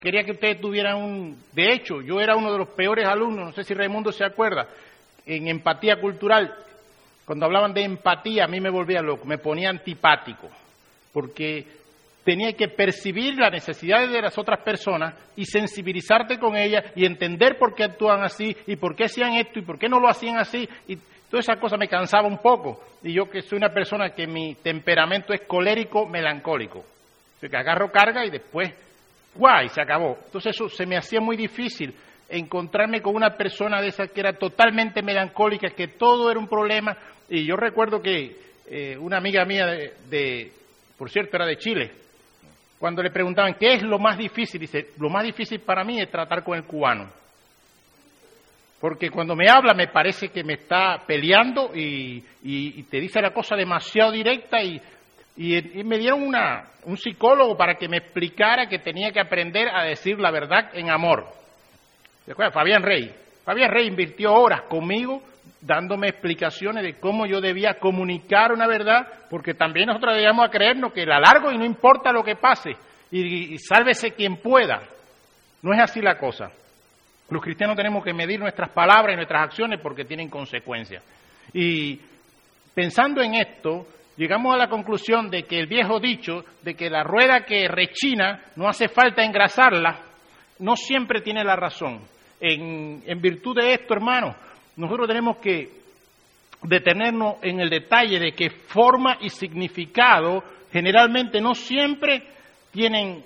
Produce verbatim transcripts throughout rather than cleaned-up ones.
quería que ustedes tuvieran un... De hecho, yo era uno de los peores alumnos, no sé si Raimundo se acuerda, en empatía cultural. Cuando hablaban de empatía, a mí me volvía loco, me ponía antipático, porque tenía que percibir las necesidades de las otras personas y sensibilizarte con ellas y entender por qué actúan así y por qué hacían esto y por qué no lo hacían así. Y toda esa cosa me cansaba un poco. Y yo que soy una persona que mi temperamento es colérico, melancólico. O sea, que agarro carga y después, ¡guay!, se acabó. Entonces eso se me hacía muy difícil, encontrarme con una persona de esas que era totalmente melancólica, que todo era un problema. Y yo recuerdo que eh, una amiga mía, de, de, por cierto, era de Chile, cuando le preguntaban qué es lo más difícil, dice, lo más difícil para mí es tratar con el cubano. Porque cuando me habla me parece que me está peleando y, y, y te dice la cosa demasiado directa y, y, y me dieron una, un psicólogo para que me explicara que tenía que aprender a decir la verdad en amor. ¿Se acuerdan? Fabián Rey. Fabián Rey invirtió horas conmigo dándome explicaciones de cómo yo debía comunicar una verdad, porque también nosotros debíamos a creernos que la largo y no importa lo que pase, y, y sálvese quien pueda. No es así la cosa. Los cristianos tenemos que medir nuestras palabras y nuestras acciones porque tienen consecuencias. Y pensando en esto, llegamos a la conclusión de que el viejo dicho de que la rueda que rechina no hace falta engrasarla, no siempre tiene la razón. En, en virtud de esto, hermanos, nosotros tenemos que detenernos en el detalle de que forma y significado generalmente no siempre tienen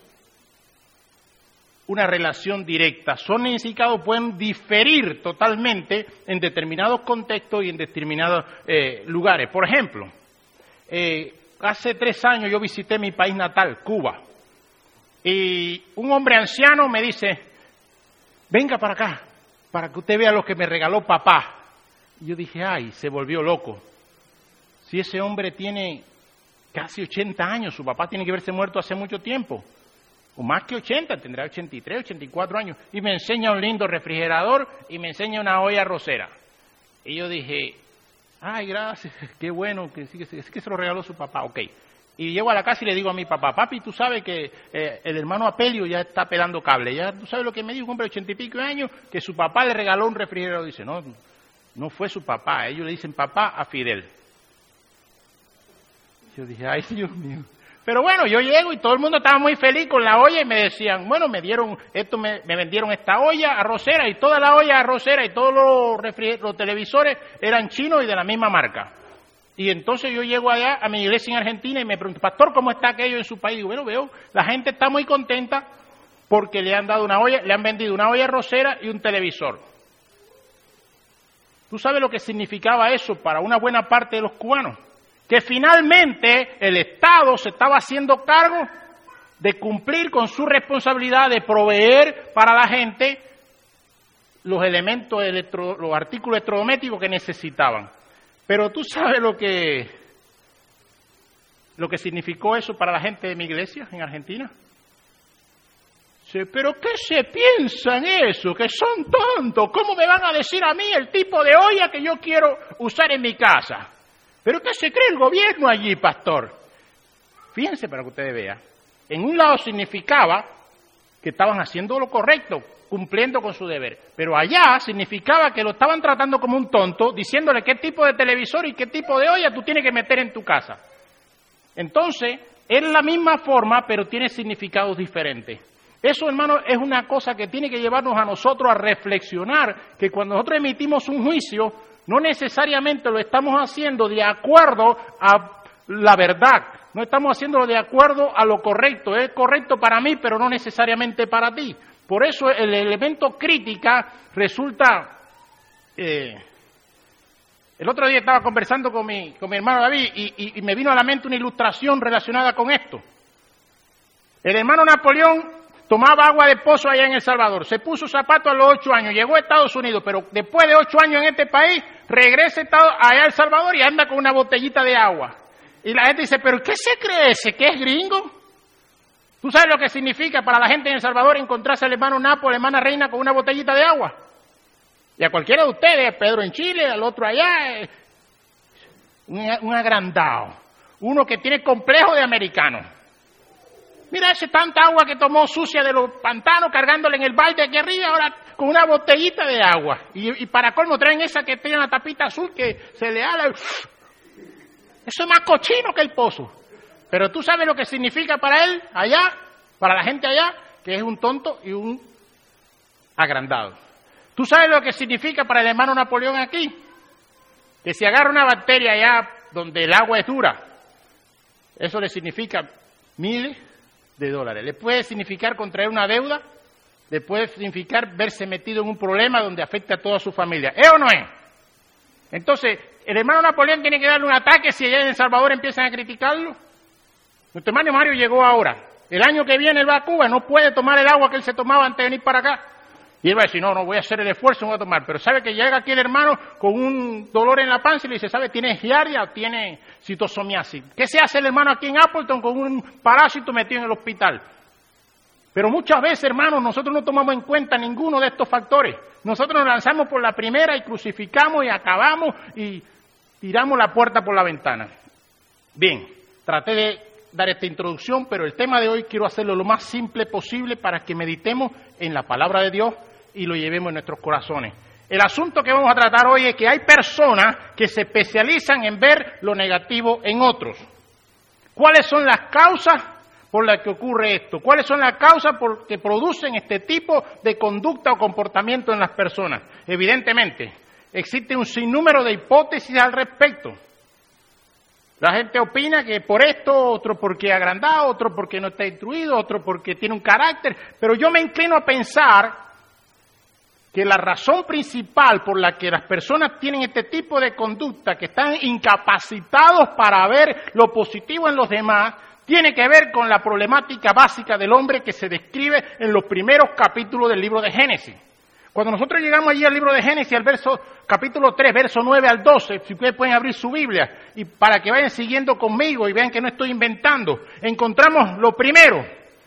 una relación directa. Son y significados pueden diferir totalmente en determinados contextos y en determinados eh, lugares. Por ejemplo, eh, hace tres años yo visité mi país natal, Cuba, y un hombre anciano me dice, venga para acá, para que usted vea lo que me regaló papá. Y yo dije, ay, se volvió loco. Si ese hombre tiene casi ochenta años, su papá tiene que haberse muerto hace mucho tiempo. O más que ochenta, tendrá ochenta y tres, ochenta y cuatro años. Y me enseña un lindo refrigerador y me enseña una olla arrocera. Y yo dije, ay, gracias, qué bueno, que sí, que, sí, que se lo regaló su papá, ok. Y llego a la casa y le digo a mi papá, papi, tú sabes que eh, el hermano Apelio ya está pelando cable, ya tú sabes lo que me dijo, un hombre de ochenta y pico de años, que su papá le regaló un refrigerador. Dice, no, no fue su papá, ellos le dicen papá a Fidel. Yo dije, ay, Dios mío. Pero bueno, yo llego y todo el mundo estaba muy feliz con la olla y me decían, bueno, me dieron esto, me, me vendieron esta olla arrocera y toda la olla arrocera y todos los, refriger- los televisores eran chinos y de la misma marca. Y entonces yo llego allá a mi iglesia en Argentina y me pregunto, pastor, ¿cómo está aquello en su país? Digo, bueno, veo, la gente está muy contenta porque le han dado una olla, le han vendido una olla arrocera y un televisor. ¿Tú sabes lo que significaba eso para una buena parte de los cubanos? Que finalmente el Estado se estaba haciendo cargo de cumplir con su responsabilidad de proveer para la gente los elementos, electro, los artículos electrodomésticos que necesitaban. Pero tú sabes lo que, lo que significó eso para la gente de mi iglesia en Argentina. Sí, pero ¿qué se piensan eso? Que son tontos. ¿Cómo me van a decir a mí el tipo de olla que yo quiero usar en mi casa? ¿Pero qué se cree el gobierno allí, pastor? Fíjense para que ustedes vean. En un lado significaba que estaban haciendo lo correcto, cumpliendo con su deber. Pero allá significaba que lo estaban tratando como un tonto, diciéndole qué tipo de televisor y qué tipo de olla tú tienes que meter en tu casa. Entonces, es la misma forma, pero tiene significados diferentes. Eso, hermano, es una cosa que tiene que llevarnos a nosotros a reflexionar, que cuando nosotros emitimos un juicio, no necesariamente lo estamos haciendo de acuerdo a la verdad, no estamos haciéndolo de acuerdo a lo correcto. Es correcto para mí, pero no necesariamente para ti. Por eso el elemento crítica resulta... Eh, el otro día estaba conversando con mi, con mi hermano David y, y, y me vino a la mente una ilustración relacionada con esto. El hermano Napoleón tomaba agua de pozo allá en El Salvador, se puso zapatos a los ocho años, llegó a Estados Unidos, pero después de ocho años en este país, regresa allá a El Salvador y anda con una botellita de agua. Y la gente dice, ¿pero qué se cree ese? ¿Qué es gringo? ¿Tú sabes lo que significa para la gente en El Salvador encontrarse al hermano Napo, la hermana Reina con una botellita de agua? Y a cualquiera de ustedes, Pedro en Chile, al otro allá, eh, un, un agrandado, uno que tiene complejo de americano. Mira ese tanta agua que tomó sucia de los pantanos cargándole en el balde aquí arriba, ahora con una botellita de agua. Y, y para colmo traen esa que tiene la tapita azul que se le ala. Eso es más cochino que el pozo. Pero tú sabes lo que significa para él allá, para la gente allá, que es un tonto y un agrandado. ¿Tú sabes lo que significa para el hermano Napoleón aquí? Que si agarra una bacteria allá donde el agua es dura, eso le significa miles de dólares. Le puede significar contraer una deuda, le puede significar verse metido en un problema donde afecta a toda su familia. ¿Es o no es? Entonces, el hermano Napoleón tiene que darle un ataque si allá en El Salvador empiezan a criticarlo. Nuestro hermano Mario llegó ahora. El año que viene él va a Cuba, no puede tomar el agua que él se tomaba antes de venir para acá. Y él va a decir, no, no voy a hacer el esfuerzo, no voy a tomar. Pero sabe que llega aquí el hermano con un dolor en la panza y le dice, ¿sabe? ¿Tiene giardia o tiene citosomiasis? ¿Qué se hace el hermano aquí en Appleton con un parásito metido en el hospital? Pero muchas veces, hermanos, nosotros no tomamos en cuenta ninguno de estos factores. Nosotros nos lanzamos por la primera y crucificamos y acabamos y tiramos la puerta por la ventana. Bien, traté de dar esta introducción, pero el tema de hoy quiero hacerlo lo más simple posible para que meditemos en la palabra de Dios y lo llevemos en nuestros corazones. El asunto que vamos a tratar hoy es que hay personas que se especializan en ver lo negativo en otros. ¿Cuáles son las causas por las que ocurre esto? ¿Cuáles son las causas por que producen este tipo de conducta o comportamiento en las personas? Evidentemente, existe un sinnúmero de hipótesis al respecto. La gente opina que por esto, otro porque agrandado, otro porque no está instruido, otro porque tiene un carácter, pero yo me inclino a pensar que la razón principal por la que las personas tienen este tipo de conducta, que están incapacitados para ver lo positivo en los demás, tiene que ver con la problemática básica del hombre que se describe en los primeros capítulos del libro de Génesis. Cuando nosotros llegamos allí al libro de Génesis, al verso, capítulo tres, verso nueve al doce, si ustedes pueden abrir su Biblia, y para que vayan siguiendo conmigo y vean que no estoy inventando, encontramos lo primero.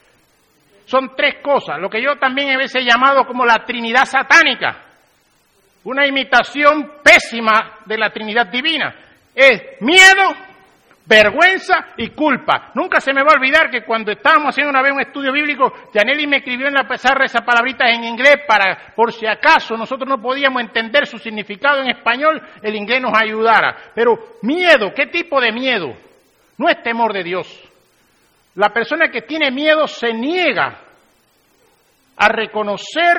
Son tres cosas, lo que yo también a veces he llamado como la Trinidad satánica, una imitación pésima de la Trinidad divina. Es miedo, vergüenza y culpa. Nunca se me va a olvidar que cuando estábamos haciendo una vez un estudio bíblico, Yaneli me escribió en la pizarra esas palabritas en inglés para, por si acaso nosotros no podíamos entender su significado en español, el inglés nos ayudara. Pero miedo, ¿qué tipo de miedo? No es temor de Dios. La persona que tiene miedo se niega a reconocer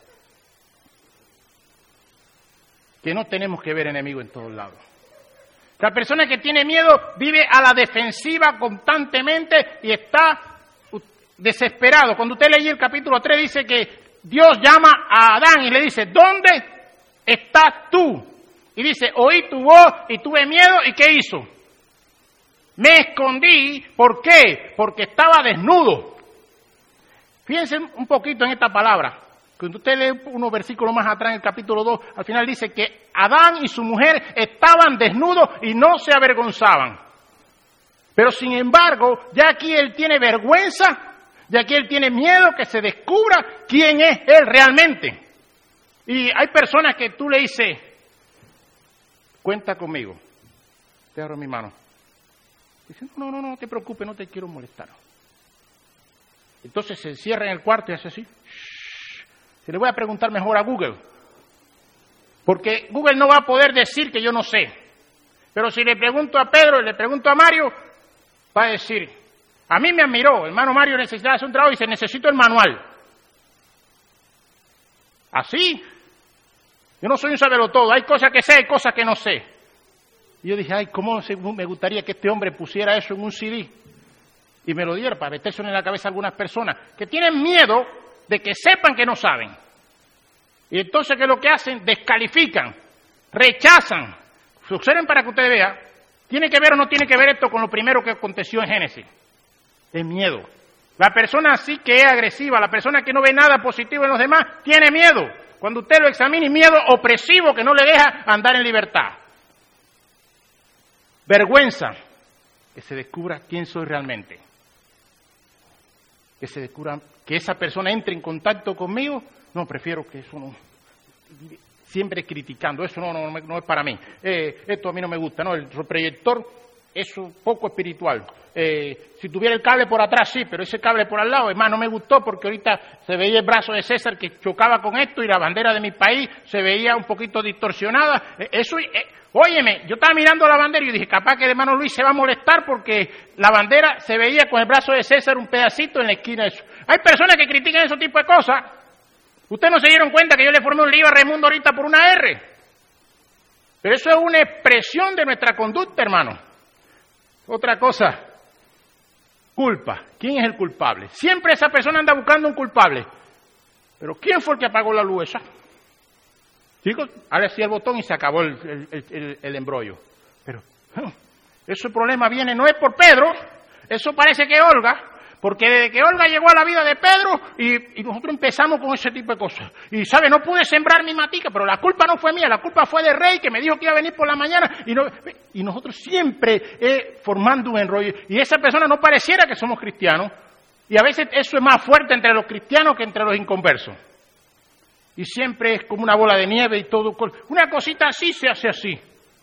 que no tenemos que ver enemigos en todos lados. La persona que tiene miedo vive a la defensiva constantemente y está desesperado. Cuando usted lee el capítulo tres dice que Dios llama a Adán y le dice, ¿dónde estás tú? Y dice, oí tu voz y tuve miedo, ¿y qué hizo? Me escondí. ¿Por qué? Porque estaba desnudo. Fíjense un poquito en esta palabra. Cuando usted lee unos versículos más atrás en el capítulo dos, al final dice que Adán y su mujer estaban desnudos y no se avergonzaban. Pero sin embargo, ya aquí él tiene vergüenza, ya aquí él tiene miedo que se descubra quién es él realmente. Y hay personas que tú le dices, cuenta conmigo. Te agarro mi mano. Dice, no, no, no, no te preocupes, no te quiero molestar. Entonces se encierra en el cuarto y hace así. Se le voy a preguntar mejor a Google, porque Google no va a poder decir que yo no sé. Pero si le pregunto a Pedro y le pregunto a Mario, va a decir, a mí me admiró, hermano Mario necesitaba hacer un trabajo y dice, necesito el manual. ¿Así? Yo no soy un sabelotodo, hay cosas que sé, hay cosas que no sé. Y yo dije, ay, cómo me gustaría que este hombre pusiera eso en un C D y me lo diera para meterse en la cabeza a algunas personas que tienen miedo de que sepan que no saben. Y entonces, ¿qué es lo que hacen? Descalifican, rechazan. Observen para que ustedes vean, ¿tiene que ver o no tiene que ver esto con lo primero que aconteció en Génesis? El miedo. La persona así que es agresiva, la persona que no ve nada positivo en los demás, tiene miedo. Cuando usted lo examina, miedo opresivo que no le deja andar en libertad. Vergüenza, que se descubra quién soy realmente. Que se descubra, que esa persona entre en contacto conmigo, no, prefiero que eso no, siempre criticando, eso no, no, no es para mí, eh, esto a mí no me gusta, no, el proyector eso poco espiritual. Eh, si tuviera el cable por atrás, sí, pero ese cable por al lado, además no me gustó porque ahorita se veía el brazo de César que chocaba con esto y la bandera de mi país se veía un poquito distorsionada. Eh, eso, eh, óyeme, yo estaba mirando la bandera y yo dije, capaz que el hermano Luis se va a molestar porque la bandera se veía con el brazo de César un pedacito en la esquina de eso. Hay personas que critican ese tipo de cosas. Ustedes no se dieron cuenta que yo le formé un lío a Raimundo ahorita por una R. Pero eso es una expresión de nuestra conducta, hermano. Otra cosa. Culpa. ¿Quién es el culpable? Siempre esa persona anda buscando un culpable. Pero ¿quién fue el que apagó la luz esa? Chicos, ahora sí el botón y se acabó el, el, el, el embrollo. Pero oh, ese problema viene, no es por Pedro, eso parece que es Olga, porque desde que Olga llegó a la vida de Pedro y, y nosotros empezamos con ese tipo de cosas. Y sabe, no pude sembrar mi matica, pero la culpa no fue mía, la culpa fue del rey que me dijo que iba a venir por la mañana y, no, y nosotros siempre eh, formando un enrollo. Y esa persona no pareciera que somos cristianos y a veces eso es más fuerte entre los cristianos que entre los inconversos. Y siempre es como una bola de nieve y todo. Una cosita así se hace así.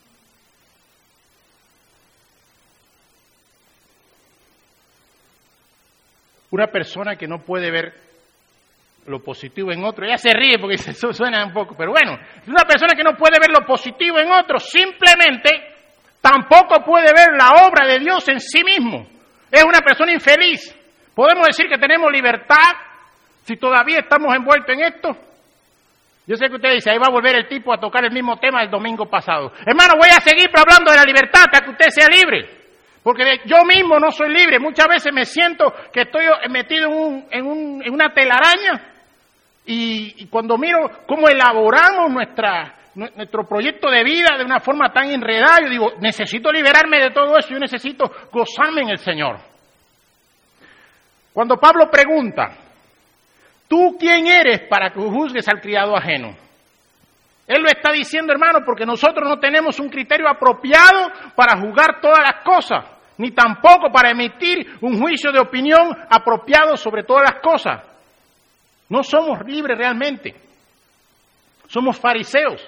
Una persona que no puede ver lo positivo en otro, ella se ríe porque eso suena un poco, pero bueno, una persona que no puede ver lo positivo en otro, simplemente tampoco puede ver la obra de Dios en sí mismo. Es una persona infeliz. ¿Podemos decir que tenemos libertad si todavía estamos envueltos en esto? Yo sé que usted dice, ahí va a volver el tipo a tocar el mismo tema del domingo pasado. Hermano, voy a seguir hablando de la libertad hasta que usted sea libre. Porque yo mismo no soy libre. Muchas veces me siento que estoy metido en, un, en, un, en una telaraña. Y, y cuando miro cómo elaboramos nuestra, nuestro proyecto de vida de una forma tan enredada, yo digo, necesito liberarme de todo eso. Yo necesito gozarme en el Señor. Cuando Pablo pregunta, ¿tú quién eres para que juzgues al criado ajeno? Él lo está diciendo, hermano, porque nosotros no tenemos un criterio apropiado para juzgar todas las cosas, ni tampoco para emitir un juicio de opinión apropiado sobre todas las cosas. No somos libres realmente. Somos fariseos.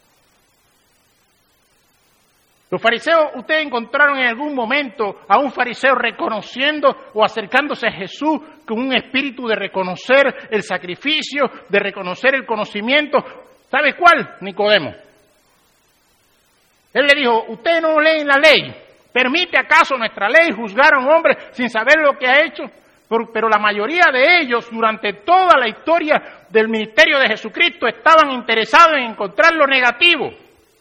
Los fariseos, ustedes encontraron en algún momento a un fariseo reconociendo o acercándose a Jesús con un espíritu de reconocer el sacrificio, de reconocer el conocimiento. ¿Sabe cuál? Nicodemo. Él le dijo, ustedes no leen la ley. ¿Permite acaso nuestra ley juzgar a un hombre sin saber lo que ha hecho? Pero, pero la mayoría de ellos, durante toda la historia del ministerio de Jesucristo, estaban interesados en encontrar lo negativo.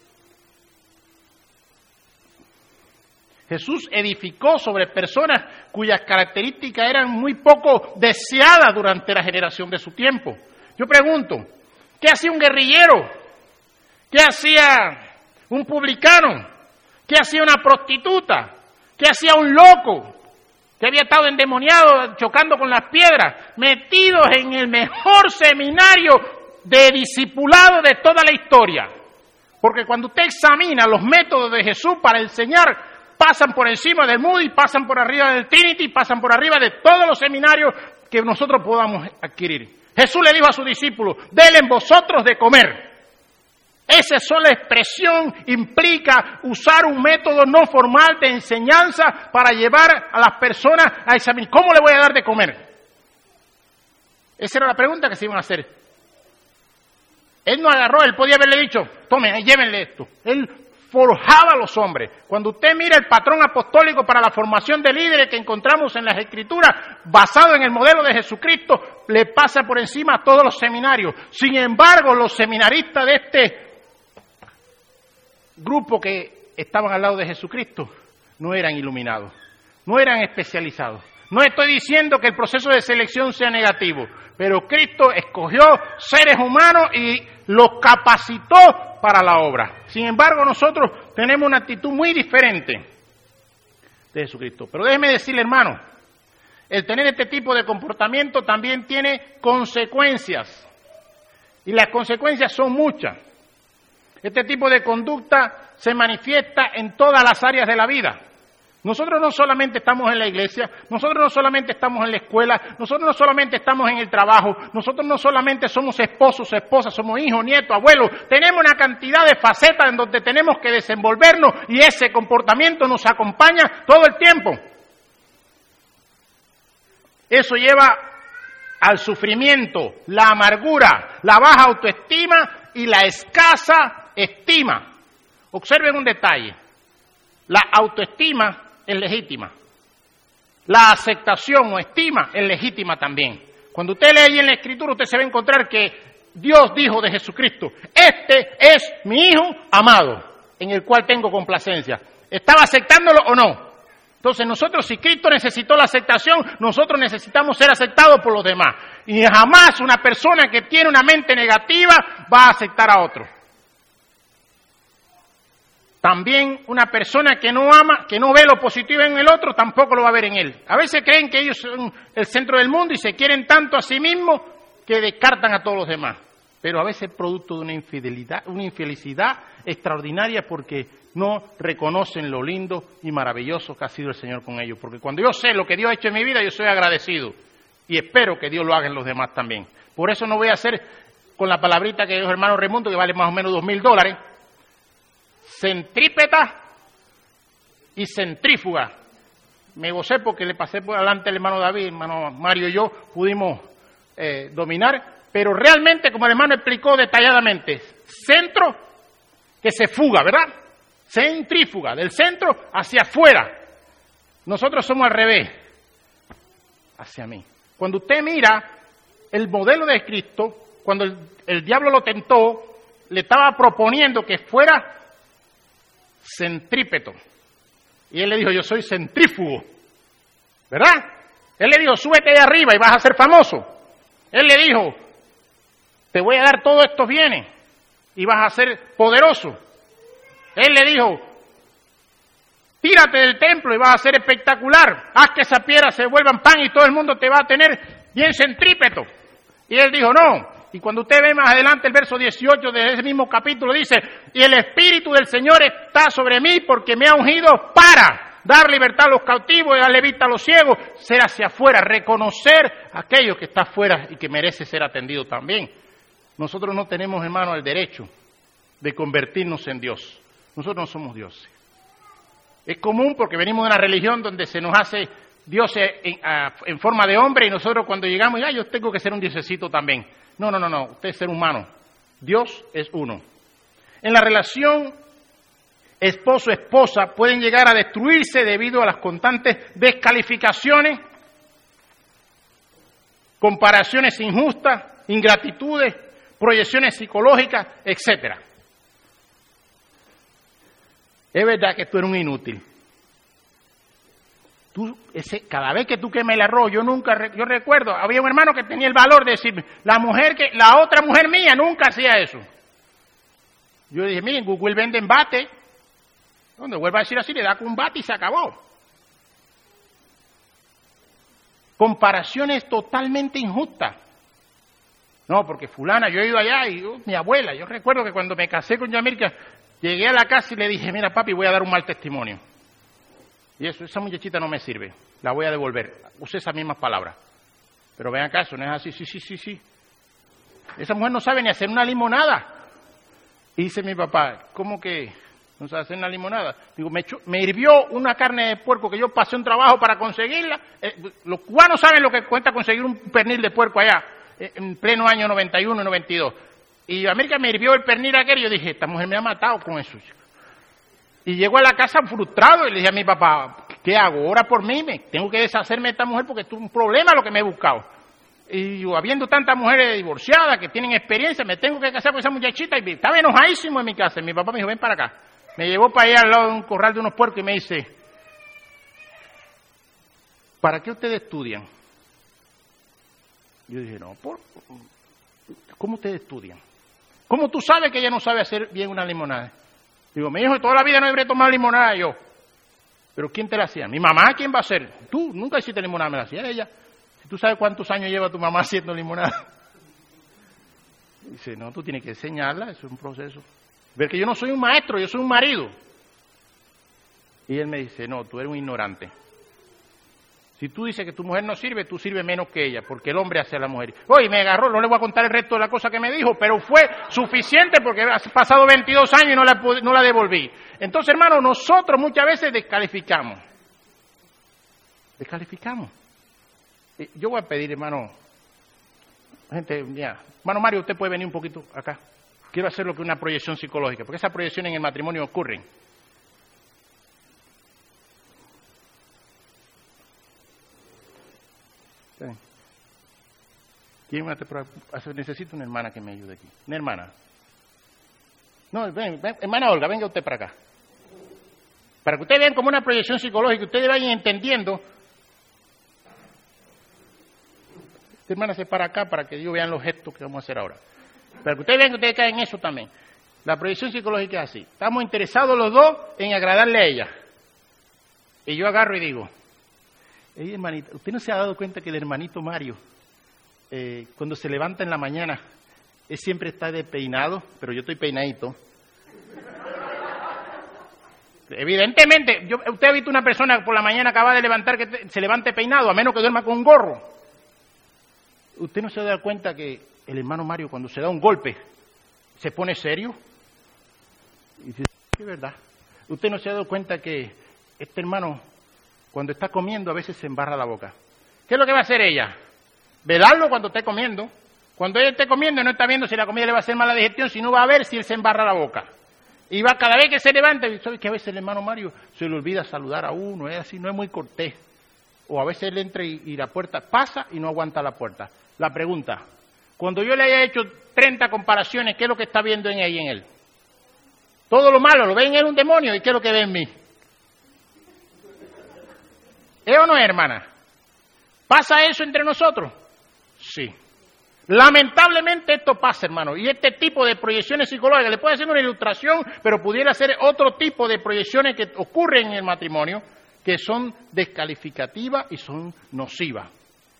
Jesús edificó sobre personas cuyas características eran muy poco deseadas durante la generación de su tiempo. Yo pregunto, ¿qué hacía un guerrillero? ¿Qué hacía un publicano? ¿Qué hacía una prostituta? ¿Qué hacía un loco que había estado endemoniado chocando con las piedras, metidos en el mejor seminario de discipulado de toda la historia? Porque cuando usted examina los métodos de Jesús para enseñar, pasan por encima del Moody, pasan por arriba del Trinity, pasan por arriba de todos los seminarios que nosotros podamos adquirir. Jesús le dijo a sus discípulos, denle vosotros de comer. Esa sola expresión implica usar un método no formal de enseñanza para llevar a las personas a examinar. ¿Cómo le voy a dar de comer? Esa era la pregunta que se iban a hacer. Él no agarró, él podía haberle dicho, tomen, llévenle esto. Él forjaba a los hombres. Cuando usted mira el patrón apostólico para la formación de líderes que encontramos en las Escrituras, basado en el modelo de Jesucristo, le pasa por encima a todos los seminarios. Sin embargo, los seminaristas de este grupo que estaban al lado de Jesucristo no eran iluminados, no eran especializados. No estoy diciendo que el proceso de selección sea negativo, pero Cristo escogió seres humanos y los capacitó para la obra. Sin embargo, nosotros tenemos una actitud muy diferente de Jesucristo. Pero déjeme decirle, hermano, el tener este tipo de comportamiento también tiene consecuencias. Y las consecuencias son muchas. Este tipo de conducta se manifiesta en todas las áreas de la vida. Nosotros no solamente estamos en la iglesia, nosotros no solamente estamos en la escuela, nosotros no solamente estamos en el trabajo, nosotros no solamente somos esposos, esposas, somos hijos, nietos, abuelos. Tenemos una cantidad de facetas en donde tenemos que desenvolvernos y ese comportamiento nos acompaña todo el tiempo. Eso lleva al sufrimiento, la amargura, la baja autoestima y la escasa estima. Observen un detalle. La autoestima es legítima. La aceptación o estima es legítima también. Cuando usted lee ahí en la Escritura, usted se va a encontrar que Dios dijo de Jesucristo: este es mi Hijo amado, en el cual tengo complacencia. ¿Estaba aceptándolo o no? Entonces nosotros, si Cristo necesitó la aceptación, nosotros necesitamos ser aceptados por los demás. Y jamás una persona que tiene una mente negativa va a aceptar a otro. También una persona que no ama, que no ve lo positivo en el otro, tampoco lo va a ver en él. A veces creen que ellos son el centro del mundo y se quieren tanto a sí mismos que descartan a todos los demás. Pero a veces es producto de una infidelidad, una infelicidad extraordinaria porque no reconocen lo lindo y maravilloso que ha sido el Señor con ellos. Porque cuando yo sé lo que Dios ha hecho en mi vida, yo soy agradecido. Y espero que Dios lo haga en los demás también. Por eso no voy a hacer con la palabrita que dijo el hermano Raimundo, que vale más o menos dos mil dólares, centrípeta y centrífuga. Me gocé porque le pasé por adelante el hermano David, el hermano Mario y yo pudimos eh, dominar, pero realmente, como el hermano explicó detalladamente, centro que se fuga, ¿verdad? Centrífuga, del centro hacia afuera. Nosotros somos al revés, hacia mí. Cuando usted mira el modelo de Cristo, cuando el, el diablo lo tentó, le estaba proponiendo que fuera centrípeto. Y él le dijo: yo soy centrífugo, ¿verdad? Él le dijo: súbete de arriba y vas a ser famoso. Él le dijo: te voy a dar todos estos bienes y vas a ser poderoso. Él le dijo: tírate del templo y vas a ser espectacular. Haz que esa piedra se vuelva pan y todo el mundo te va a tener bien centrípeto. Y él dijo: no. Y cuando usted ve más adelante el verso dieciocho de ese mismo capítulo, dice: y el Espíritu del Señor está sobre mí porque me ha ungido para dar libertad a los cautivos y darle vista a los ciegos, ser hacia afuera, reconocer a aquello que está afuera y que merece ser atendido también. Nosotros no tenemos, hermano, el derecho de convertirnos en Dios. Nosotros no somos dioses. Es común porque venimos de una religión donde se nos hace dioses en, en forma de hombre y nosotros cuando llegamos, ya yo tengo que ser un diosecito también. No, no, no, no, usted es ser humano. Dios es uno. En la relación esposo-esposa pueden llegar a destruirse debido a las constantes descalificaciones, comparaciones injustas, ingratitudes, proyecciones psicológicas, etcétera. Es verdad que tú eres un inútil. Tú, ese, cada vez que tú quemes el arroz, yo nunca, yo recuerdo, había un hermano que tenía el valor de decirme, la mujer que, la otra mujer mía nunca hacía eso. Yo dije: miren, Google vende en bate. Donde vuelva a decir así, le da con un bate y se acabó. Comparaciones totalmente injustas. No, porque fulana, yo he ido allá y uh, mi abuela, yo recuerdo que cuando me casé con Yamilka, llegué a la casa y le dije: mira papi, voy a dar un mal testimonio. Y eso, esa muchachita no me sirve, la voy a devolver. Usé esas mismas palabras. Pero vean acá, eso no es así, sí, sí, sí, sí. Esa mujer no sabe ni hacer una limonada. Y dice mi papá: ¿cómo que no sabe hacer una limonada? Digo, me, echó, me hirvió una carne de puerco que yo pasé un trabajo para conseguirla. Eh, los cubanos saben lo que cuesta conseguir un pernil de puerco allá, eh, en pleno año noventa y uno y noventa y dos. Y América me hirvió el pernil aquel y yo dije: esta mujer me ha matado con eso. Y llego a la casa frustrado y le dije a mi papá: ¿qué hago? Ora por mí, me tengo que deshacerme de esta mujer porque es un problema lo que me he buscado. Y yo, habiendo tantas mujeres divorciadas que tienen experiencia, me tengo que casar con esa muchachita. Y estaba enojadísimo en mi casa. Y mi papá me dijo: ven para acá. Me llevó para allá al lado de un corral de unos puercos y me dice: ¿para qué ustedes estudian? Yo dije: no, ¿por? ¿Cómo ustedes estudian? ¿Cómo tú sabes que ella no sabe hacer bien una limonada? Digo: mi hijo toda la vida no debería tomar limonada yo. ¿Pero quién te la hacía? ¿Mi mamá? ¿Quién va a hacer? Tú nunca hiciste limonada, me la hacía ella. Si tú sabes cuántos años lleva tu mamá haciendo limonada. Dice: no, tú tienes que enseñarla, eso es un proceso. Ver que yo no soy un maestro, yo soy un marido. Y él me dice, no, tú eres un ignorante. Si tú dices que tu mujer no sirve, tú sirves menos que ella, porque el hombre hace a la mujer. Oye, me agarró, no le voy a contar el resto de la cosa que me dijo, pero fue suficiente porque ha pasado veintidós años y no la, no la devolví. Entonces, hermano, nosotros muchas veces descalificamos. Descalificamos. Yo voy a pedir, hermano, gente, ya, hermano Mario, usted puede venir un poquito acá. Quiero hacer lo que es una proyección psicológica, porque esas proyecciones en el matrimonio ocurren. ¿Quién me hace? Necesito una hermana que me ayude aquí. Una hermana. No, ven, ven, hermana Olga, venga usted para acá. Para que ustedes vean como una proyección psicológica, ustedes vayan entendiendo. Esta hermana se para acá para que ellos vean los gestos que vamos a hacer ahora. Para que ustedes vean que ustedes caen en eso también. La proyección psicológica es así. Estamos interesados los dos en agradarle a ella. Y yo agarro y digo, hey, hermanita, ¿usted no se ha dado cuenta que el hermanito Mario, eh, cuando se levanta en la mañana, él siempre está despeinado, pero yo estoy peinadito? Evidentemente, yo, usted ha visto una persona por la mañana acaba de levantar que te, se levante peinado, a menos que duerma con un gorro. ¿Usted no se da cuenta que el hermano Mario, cuando se da un golpe, se pone serio? Y dice, es verdad. ¿Usted no se ha dado cuenta que este hermano, cuando está comiendo, a veces se embarra la boca? ¿Qué es lo que va a hacer ella? Velarlo cuando esté comiendo. Cuando ella esté comiendo, no está viendo si la comida le va a hacer mala digestión, sino va a ver si él se embarra la boca. Y va cada vez que se levanta, y sabe que a veces el hermano Mario se le olvida saludar a uno, es así, no es muy cortés. O a veces él entra y, y la puerta pasa y no aguanta la puerta. La pregunta, cuando yo le haya hecho treinta comparaciones, ¿qué es lo que está viendo en ella y en él? Todo lo malo, lo ve en él un demonio, ¿y qué es lo que ve en mí? ¿Es o no es, hermana? ¿Pasa eso entre nosotros? Sí. Lamentablemente esto pasa, hermano, y este tipo de proyecciones psicológicas, le puede hacer una ilustración, pero pudiera ser otro tipo de proyecciones que ocurren en el matrimonio, que son descalificativas y son nocivas.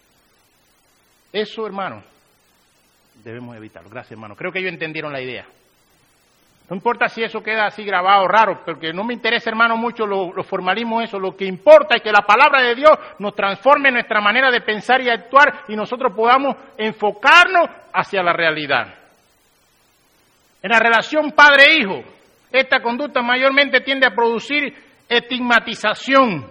Eso, hermano, debemos evitarlo. Gracias, hermano. Creo que ellos entendieron la idea. No importa si eso queda así grabado, raro, porque no me interesa, hermano, mucho los lo formalismos, eso. Lo que importa es que la palabra de Dios nos transforme nuestra manera de pensar y actuar y nosotros podamos enfocarnos hacia la realidad. En la relación padre-hijo, esta conducta mayormente tiende a producir estigmatización.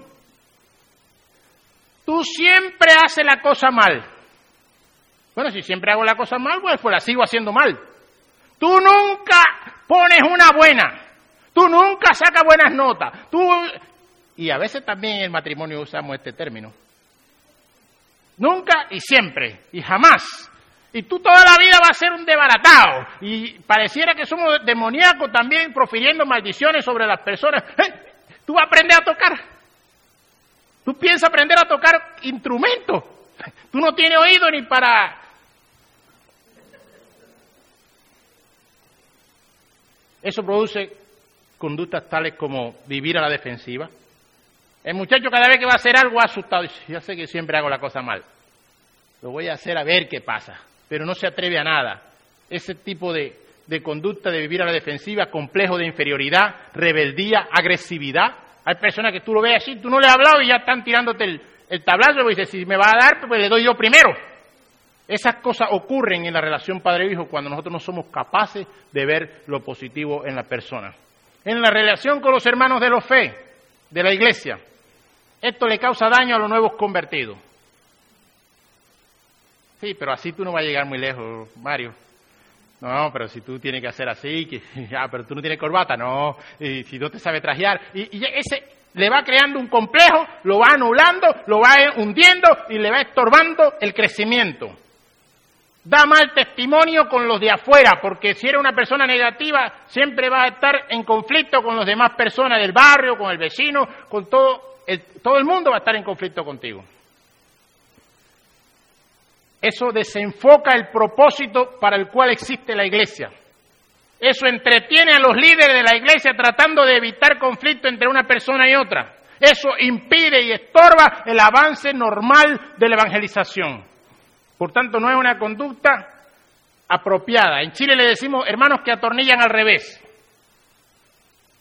Tú siempre haces la cosa mal. Bueno, si siempre hago la cosa mal, pues, pues la sigo haciendo mal. Tú nunca pones una buena. Tú nunca sacas buenas notas. Tú... Y a veces también en el matrimonio usamos este término. Nunca y siempre. Y jamás. Y tú toda la vida vas a ser un desbaratado. Y pareciera que somos demoníacos también profiriendo maldiciones sobre las personas. ¿Eh? Tú vas a aprender a tocar. Tú piensas aprender a tocar instrumentos. Tú no tienes oído ni para... Eso produce conductas tales como vivir a la defensiva. El muchacho cada vez que va a hacer algo ha asustado. Dice, ya sé que siempre hago la cosa mal. Lo voy a hacer a ver qué pasa. Pero no se atreve a nada. Ese tipo de, de conducta de vivir a la defensiva, complejo de inferioridad, rebeldía, agresividad. Hay personas que tú lo ves así, tú no le has hablado y ya están tirándote el, el tablazo. Y dices, si me va a dar, pues le doy yo primero. Esas cosas ocurren en la relación padre-hijo cuando nosotros no somos capaces de ver lo positivo en la persona. En la relación con los hermanos de la fe, de la iglesia, esto le causa daño a los nuevos convertidos. Sí, pero así tú no vas a llegar muy lejos, Mario. No, pero si tú tienes que hacer así, que, ah, pero tú no tienes corbata, no, y si no te sabes trajear, y, y ese le va creando un complejo, lo va anulando, lo va hundiendo y le va estorbando el crecimiento. Da mal testimonio con los de afuera, porque si eres una persona negativa, siempre vas a estar en conflicto con las demás personas del barrio, con el vecino, con todo el, todo el mundo va a estar en conflicto contigo. Eso desenfoca el propósito para el cual existe la iglesia. Eso entretiene a los líderes de la iglesia tratando de evitar conflicto entre una persona y otra. Eso impide y estorba el avance normal de la evangelización. Por tanto, no es una conducta apropiada. En Chile le decimos hermanos que atornillan al revés.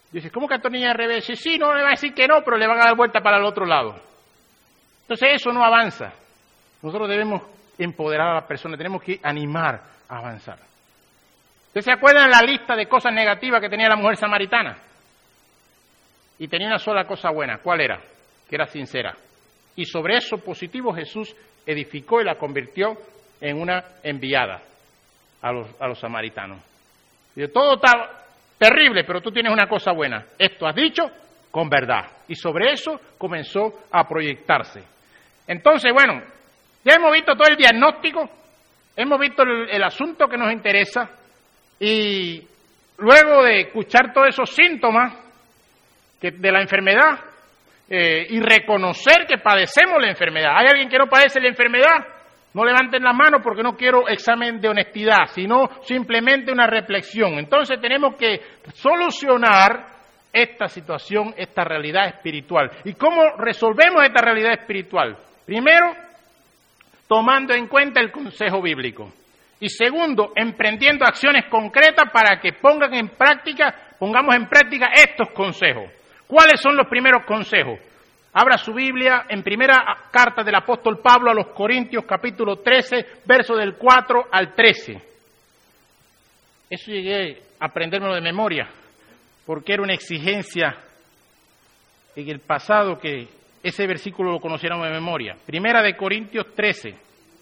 Dice, ¿cómo que a tu niña al revés? Dice, sí, no le va a decir que no, pero le van a dar vuelta para el otro lado. Entonces eso no avanza. Nosotros debemos empoderar a las personas, tenemos que animar a avanzar. ¿Ustedes se acuerdan la lista de cosas negativas que tenía la mujer samaritana? Y tenía una sola cosa buena. ¿Cuál era? Que era sincera. Y sobre eso positivo Jesús edificó y la convirtió en una enviada a los, a los samaritanos. Y todo está terrible, pero tú tienes una cosa buena. Esto has dicho con verdad. Y sobre eso comenzó a proyectarse. Entonces, bueno, ya hemos visto todo el diagnóstico, hemos visto el, el asunto que nos interesa, y luego de escuchar todos esos síntomas que, de la enfermedad, eh, y reconocer que padecemos la enfermedad. ¿Hay alguien que no padece la enfermedad? No levanten la mano porque no quiero examen de honestidad, sino simplemente una reflexión. Entonces tenemos que solucionar esta situación, esta realidad espiritual. ¿Y cómo resolvemos esta realidad espiritual? Primero, tomando en cuenta el consejo bíblico. Y segundo, emprendiendo acciones concretas para que pongan en práctica, pongamos en práctica estos consejos. ¿Cuáles son los primeros consejos? Abra su Biblia en primera carta del apóstol Pablo a los Corintios, capítulo trece, verso del cuatro al trece. Eso llegué a aprendérmelo de memoria, porque era una exigencia en el pasado que ese versículo lo conociéramos de memoria. Primera de Corintios trece.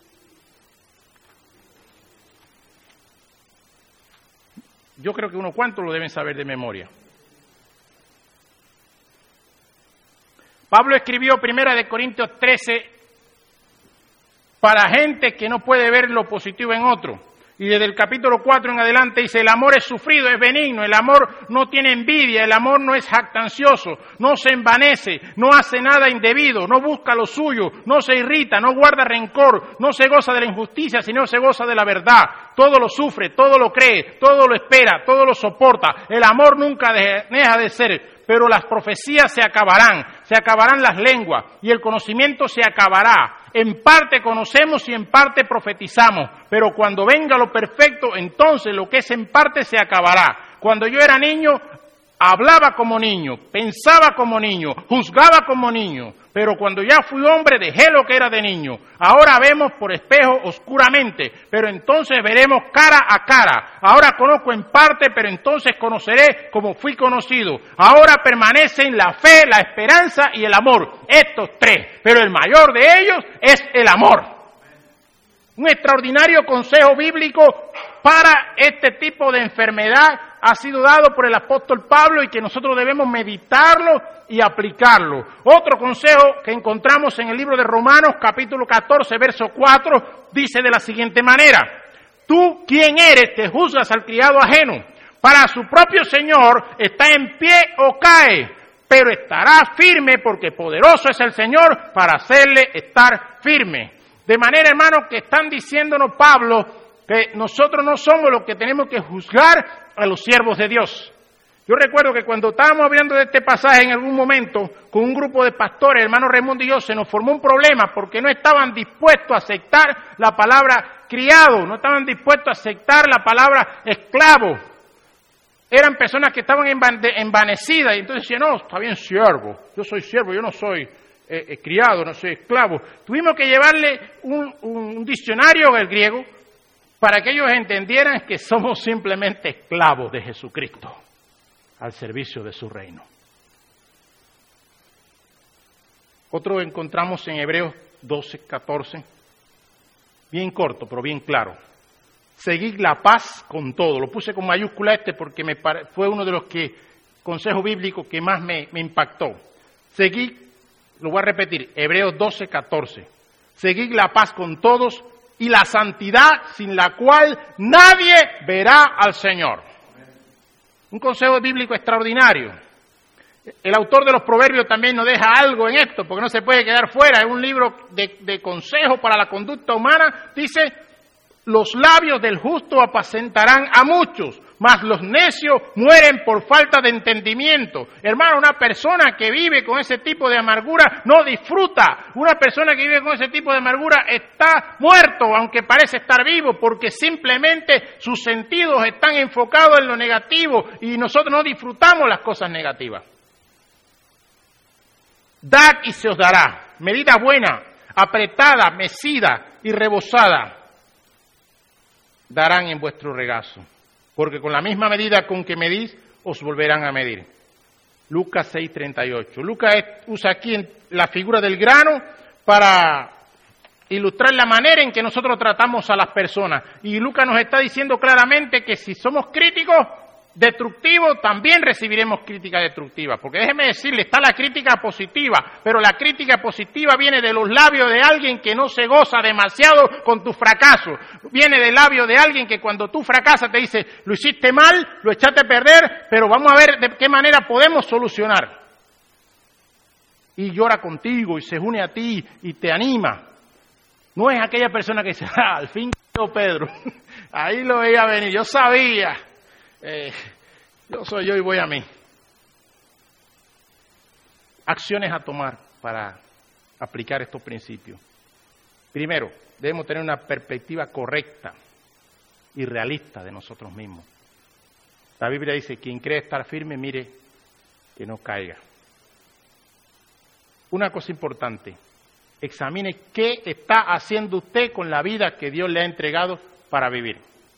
Yo creo que unos cuantos lo deben saber de memoria. Pablo escribió Primera de Corintios trece para gente que no puede ver lo positivo en otro. Y desde el capítulo cuatro en adelante dice, el amor es sufrido, es benigno, el amor no tiene envidia, el amor no es jactancioso, no se envanece, no hace nada indebido, no busca lo suyo, no se irrita, no guarda rencor, no se goza de la injusticia, sino se goza de la verdad. Todo lo sufre, todo lo cree, todo lo espera, todo lo soporta. El amor nunca deja de ser, pero las profecías se acabarán, se acabarán las lenguas y el conocimiento se acabará. En parte conocemos y en parte profetizamos, pero cuando venga lo perfecto, entonces lo que es en parte se acabará. Cuando yo era niño, hablaba como niño, pensaba como niño, juzgaba como niño, pero cuando ya fui hombre dejé lo que era de niño. Ahora vemos por espejo oscuramente, pero entonces veremos cara a cara. Ahora conozco en parte, pero entonces conoceré como fui conocido. Ahora permanecen la fe, la esperanza y el amor, estos tres, pero el mayor de ellos es el amor. Un extraordinario consejo bíblico para este tipo de enfermedad ha sido dado por el apóstol Pablo y que nosotros debemos meditarlo y aplicarlo. Otro consejo que encontramos en el libro de Romanos, capítulo catorce, verso cuatro, dice de la siguiente manera: tú, ¿quién eres que juzgas al criado ajeno? Para su propio Señor está en pie o cae, pero estará firme porque poderoso es el Señor para hacerle estar firme. De manera, hermanos, que están diciéndonos Pablo que nosotros no somos los que tenemos que juzgar a los siervos de Dios. Yo recuerdo que cuando estábamos hablando de este pasaje en algún momento, con un grupo de pastores, el hermano Raimundo y yo, se nos formó un problema porque no estaban dispuestos a aceptar la palabra criado, no estaban dispuestos a aceptar la palabra esclavo. Eran personas que estaban envanecidas y entonces decían, no, está bien siervo, yo soy siervo, yo no soy eh, eh, criado, no soy esclavo. Tuvimos que llevarle un, un diccionario del griego para que ellos entendieran que somos simplemente esclavos de Jesucristo al servicio de su reino. Otro encontramos en Hebreos doce, catorce, bien corto, pero bien claro. Seguid la paz con todo. Lo puse con mayúscula este porque me pare... fue uno de los que consejos bíblicos que más me, me impactó. Seguid, lo voy a repetir, Hebreos doce, catorce. Seguid la paz con todos y la santidad sin la cual nadie verá al Señor. Un consejo bíblico extraordinario. El autor de los Proverbios también nos deja algo en esto, porque no se puede quedar fuera. Es un libro de, de consejo para la conducta humana. Dice, los labios del justo apacentarán a muchos, mas los necios mueren por falta de entendimiento. Hermano, una persona que vive con ese tipo de amargura no disfruta. Una persona que vive con ese tipo de amargura está muerto, aunque parece estar vivo, porque simplemente sus sentidos están enfocados en lo negativo y nosotros no disfrutamos las cosas negativas. Dad y se os dará, medida buena, apretada, mecida y rebosada, darán en vuestro regazo, porque con la misma medida con que medís, os volverán a medir. Lucas seis treinta y ocho. Lucas usa aquí la figura del grano para ilustrar la manera en que nosotros tratamos a las personas. Y Lucas nos está diciendo claramente que si somos críticos destructivos, también recibiremos crítica destructiva. Porque déjeme decirle, está la crítica positiva, pero la crítica positiva viene de los labios de alguien que no se goza demasiado con tu fracaso. Viene del labio de alguien que cuando tú fracasas te dice, lo hiciste mal, lo echaste a perder, pero vamos a ver de qué manera podemos solucionar. Y llora contigo y se une a ti y te anima. No es aquella persona que dice, ah, al fin quedó Pedro, ahí lo veía venir, yo sabía. Eh, yo soy yo y voy a mí. Acciones a tomar para aplicar estos principios. Primero, debemos tener una perspectiva correcta y realista de nosotros mismos. La Biblia dice, quien cree estar firme, mire que no caiga. Una cosa importante, examine qué está haciendo usted con la vida que Dios le ha entregado para vivir.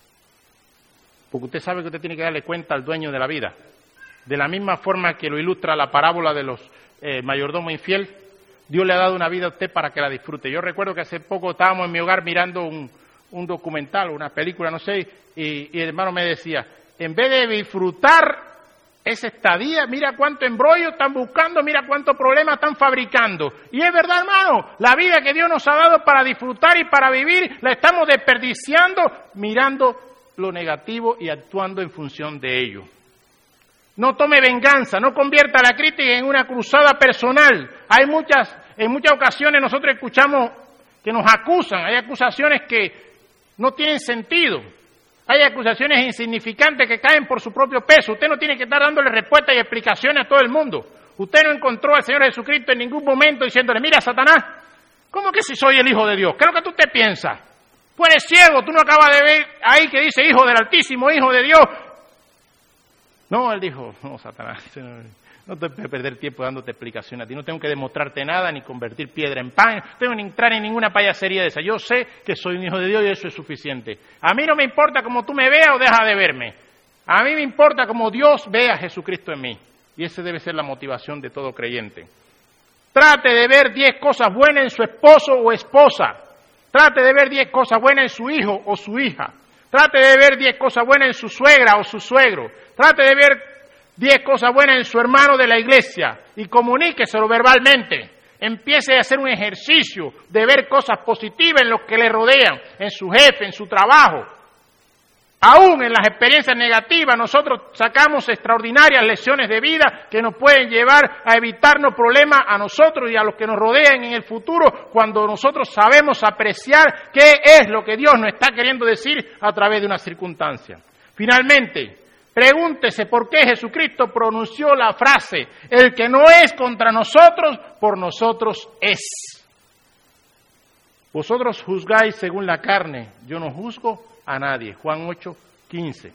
Porque usted sabe que usted tiene que darle cuenta al dueño de la vida. De la misma forma que lo ilustra la parábola de los eh, mayordomos infiel, Dios le ha dado una vida a usted para que la disfrute. Yo recuerdo que hace poco estábamos en mi hogar mirando un, un documental, una película, no sé, y, y el hermano me decía, en vez de disfrutar esa estadía, mira cuánto embrollo están buscando, mira cuántos problemas están fabricando. Y es verdad, hermano, la vida que Dios nos ha dado para disfrutar y para vivir, la estamos desperdiciando mirando lo negativo y actuando en función de ello. No tome venganza, no convierta la crítica en una cruzada personal. Hay muchas, en muchas ocasiones nosotros escuchamos que nos acusan, hay acusaciones que no tienen sentido, hay acusaciones insignificantes que caen por su propio peso. Usted no tiene que estar dándole respuestas y explicaciones a todo el mundo. Usted no encontró al Señor Jesucristo en ningún momento diciéndole, mira, Satanás, ¿cómo que si soy el Hijo de Dios? ¿Qué es lo que tú te piensas? Tú eres ciego, tú no acabas de ver ahí que dice Hijo del Altísimo, Hijo de Dios. No, él dijo, no, Satanás, no te voy a perder tiempo dándote explicación a ti, no tengo que demostrarte nada, ni convertir piedra en pan, no tengo que entrar en ninguna payasería de esa. Yo sé que soy un hijo de Dios y eso es suficiente. A mí no me importa cómo tú me veas o dejas de verme. A mí me importa cómo Dios vea a Jesucristo en mí. Y esa debe ser la motivación de todo creyente. Trate de ver diez cosas buenas en su esposo o esposa. Trate de ver diez cosas buenas en su hijo o su hija. Trate de ver diez cosas buenas en su suegra o su suegro. Trate de ver diez cosas buenas en su hermano de la iglesia y comuníqueselo verbalmente. Empiece a hacer un ejercicio de ver cosas positivas en los que le rodean, en su jefe, en su trabajo. Aún en las experiencias negativas nosotros sacamos extraordinarias lecciones de vida que nos pueden llevar a evitarnos problemas a nosotros y a los que nos rodean en el futuro cuando nosotros sabemos apreciar qué es lo que Dios nos está queriendo decir a través de una circunstancia. Finalmente, pregúntese por qué Jesucristo pronunció la frase, el que no es contra nosotros, por nosotros es. Vosotros juzgáis según la carne, yo no juzgo a nadie. Juan ocho, quince.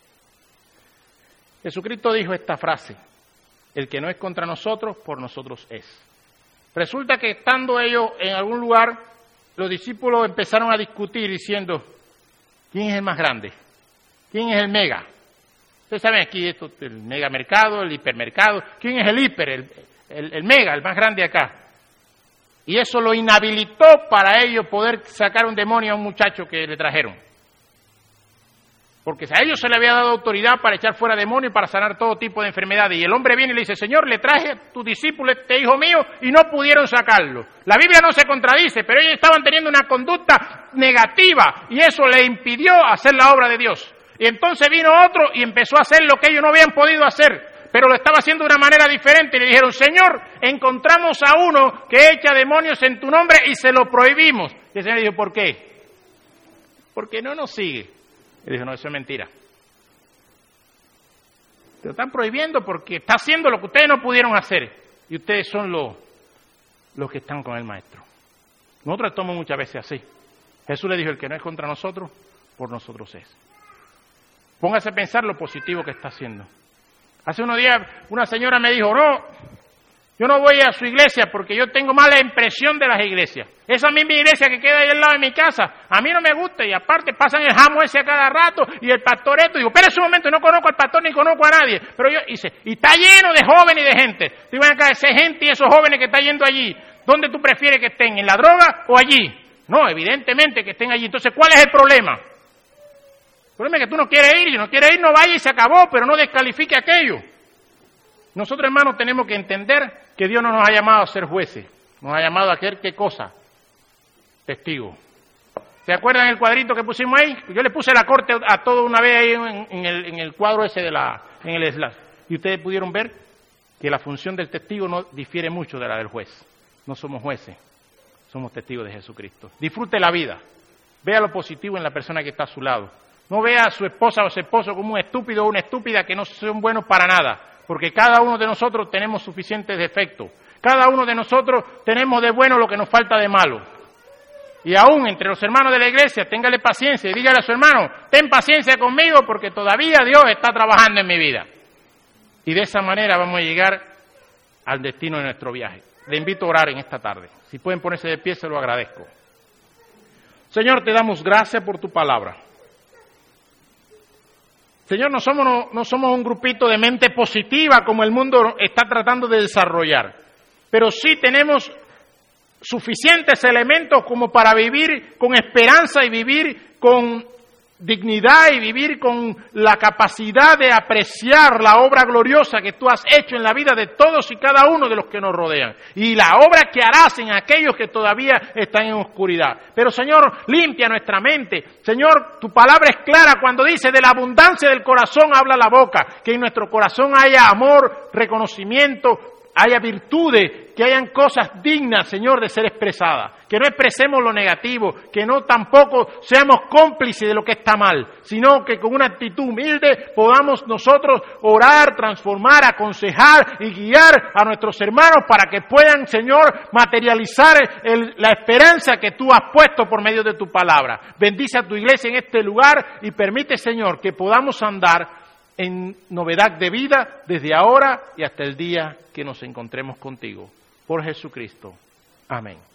Jesucristo dijo esta frase, el que no es contra nosotros, por nosotros es. Resulta que estando ellos en algún lugar, los discípulos empezaron a discutir diciendo, ¿quién es el más grande? ¿Quién es el mega? Ustedes saben aquí esto, el megamercado, el hipermercado. ¿Quién es el hiper, el, el, el mega, el más grande acá? Y eso lo inhabilitó para ellos poder sacar un demonio a un muchacho que le trajeron. Porque a ellos se le había dado autoridad para echar fuera demonios y para sanar todo tipo de enfermedades. Y el hombre viene y le dice, Señor, le traje a tu discípulo, este hijo mío, y no pudieron sacarlo. La Biblia no se contradice, pero ellos estaban teniendo una conducta negativa y eso le impidió hacer la obra de Dios. Y entonces vino otro y empezó a hacer lo que ellos no habían podido hacer, pero lo estaba haciendo de una manera diferente. Y le dijeron, Señor, encontramos a uno que echa demonios en tu nombre y se lo prohibimos. Y el Señor dijo, ¿por qué? Porque no nos sigue. Y dijo, no, eso es mentira. Te lo están prohibiendo porque está haciendo lo que ustedes no pudieron hacer. Y ustedes son los, los que están con el Maestro. Nosotros estamos muchas veces así. Jesús le dijo, el que no es contra nosotros, por nosotros es. Póngase a pensar lo positivo que está haciendo. Hace unos días una señora me dijo, no, yo no voy a su iglesia porque yo tengo mala impresión de las iglesias. Esa misma iglesia que queda ahí al lado de mi casa, a mí no me gusta y aparte pasan el jamo ese a cada rato y el pastor esto. Digo, espera un momento, no conozco al pastor ni conozco a nadie. Pero yo, y, dice, y está lleno de jóvenes y de gente. Digo, ven acá, esa gente y esos jóvenes que están yendo allí, ¿dónde tú prefieres que estén? ¿En la droga o allí? No, evidentemente que estén allí. Entonces, ¿cuál es el problema? El problema es que tú no quieres ir, y no quieres ir, no vaya y se acabó, pero no descalifique aquello. Nosotros, hermanos, tenemos que entender que Dios no nos ha llamado a ser jueces, nos ha llamado a hacer, ¿qué cosa? Testigos. ¿Se acuerdan el cuadrito que pusimos ahí? Yo le puse la corte a todo una vez ahí en, en, el, en el cuadro ese de la, en el slash. Y ustedes pudieron ver que la función del testigo no difiere mucho de la del juez. No somos jueces, somos testigos de Jesucristo. Disfrute la vida, vea lo positivo en la persona que está a su lado. No vea a su esposa o a su esposo como un estúpido o una estúpida que no son buenos para nada, porque cada uno de nosotros tenemos suficientes defectos. Cada uno de nosotros tenemos de bueno lo que nos falta de malo. Y aún entre los hermanos de la iglesia, téngale paciencia y dígale a su hermano, ten paciencia conmigo porque todavía Dios está trabajando en mi vida. Y de esa manera vamos a llegar al destino de nuestro viaje. Le invito a orar en esta tarde. Si pueden ponerse de pie, se lo agradezco. Señor, te damos gracias por tu palabra. Señor, no somos, no, no somos un grupito de mente positiva como el mundo está tratando de desarrollar, pero sí tenemos suficientes elementos como para vivir con esperanza y vivir con dignidad y vivir con la capacidad de apreciar la obra gloriosa que tú has hecho en la vida de todos y cada uno de los que nos rodean y la obra que harás en aquellos que todavía están en oscuridad. Pero Señor, limpia nuestra mente. Señor, tu palabra es clara cuando dice de la abundancia del corazón habla la boca, que en nuestro corazón haya amor, reconocimiento, haya virtudes, que hayan cosas dignas, Señor, de ser expresadas. Que no expresemos lo negativo, que no tampoco seamos cómplices de lo que está mal, sino que con una actitud humilde podamos nosotros orar, transformar, aconsejar y guiar a nuestros hermanos para que puedan, Señor, materializar el, la esperanza que tú has puesto por medio de tu palabra. Bendice a tu iglesia en este lugar y permite, Señor, que podamos andar en novedad de vida desde ahora y hasta el día que nos encontremos contigo. Por Jesucristo. Amén.